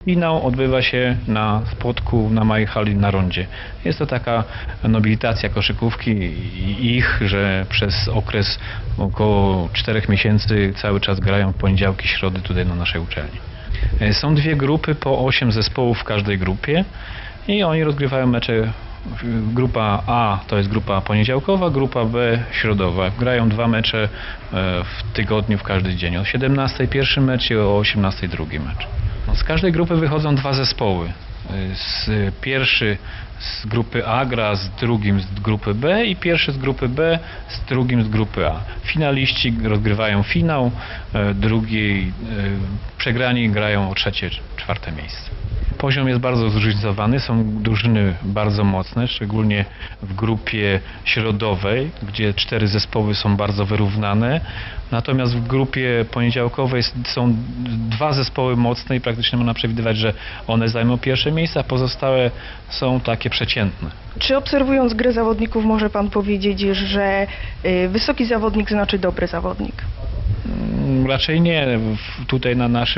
Finał odbywa się na Spodku, na małej hali na rondzie. Jest to taka nobilitacja koszykówki i ich, że przez okres około 4 miesięcy cały czas grają w poniedziałki, środy tutaj na naszej uczelni. Są dwie grupy, po 8 zespołów w każdej grupie i oni rozgrywają mecze. Grupa A to jest grupa poniedziałkowa, grupa B środowa. Grają 2 mecze w tygodniu w każdy dzień. O 17 pierwszy mecz i o 18 drugi mecz. Z każdej grupy wychodzą 2 zespoły. Pierwszy z grupy A gra z drugim z grupy B i pierwszy z grupy B z drugim z grupy A. Finaliści rozgrywają finał, drugi przegrani grają o 3., 4. miejsce. Poziom jest bardzo zróżnicowany, są drużyny bardzo mocne, szczególnie w grupie środowej, gdzie 4 zespoły są bardzo wyrównane. Natomiast w grupie poniedziałkowej są 2 zespoły mocne i praktycznie można przewidywać, że one zajmą pierwsze miejsca, a pozostałe są takie przeciętne. Czy obserwując grę zawodników może pan powiedzieć, że wysoki zawodnik znaczy dobry zawodnik? Raczej nie. Tutaj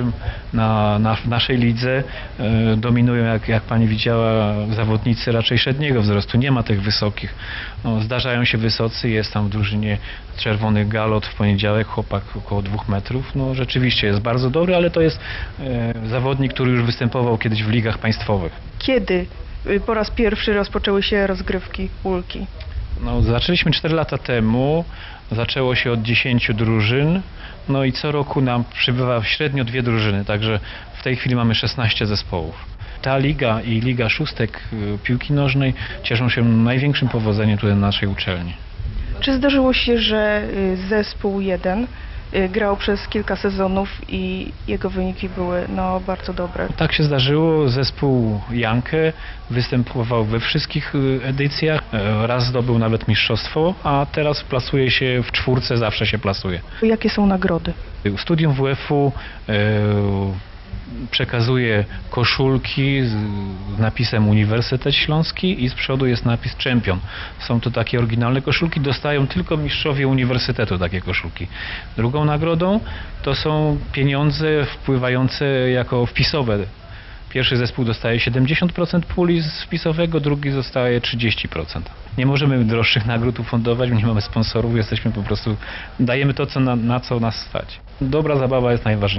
w naszej lidze dominują, jak pani widziała, zawodnicy raczej średniego wzrostu. Nie ma tych wysokich. Zdarzają się wysocy, jest tam w drużynie Czerwony Galot w poniedziałek, chłopak około 2 metrów. Rzeczywiście jest bardzo dobry, ale to jest zawodnik, który już występował kiedyś w ligach państwowych. Kiedy po raz pierwszy rozpoczęły się rozgrywki Ulki? Zaczęliśmy 4 lata temu. Zaczęło się od 10 drużyn, i co roku nam przybywa średnio 2 drużyny, także w tej chwili mamy 16 zespołów. Ta liga i Liga Szóstek piłki nożnej cieszą się największym powodzeniem tutaj na naszej uczelni. Czy zdarzyło się, że zespół jeden grał przez kilka sezonów i jego wyniki były bardzo dobre? Tak się zdarzyło. Zespół Jankę występował we wszystkich edycjach. Raz zdobył nawet mistrzostwo, a teraz plasuje się w 4, zawsze się plasuje. Jakie są nagrody? Studium WF-u przekazuje koszulki z napisem Uniwersytet Śląski i z przodu jest napis Czempion. Są to takie oryginalne koszulki, dostają tylko mistrzowie uniwersytetu takie koszulki. Drugą nagrodą to są pieniądze wpływające jako wpisowe. Pierwszy zespół dostaje 70% puli wpisowego, drugi dostaje 30%. Nie możemy droższych nagród ufundować, nie mamy sponsorów, jesteśmy po prostu, dajemy to, na co nas stać. Dobra zabawa jest najważniejsza.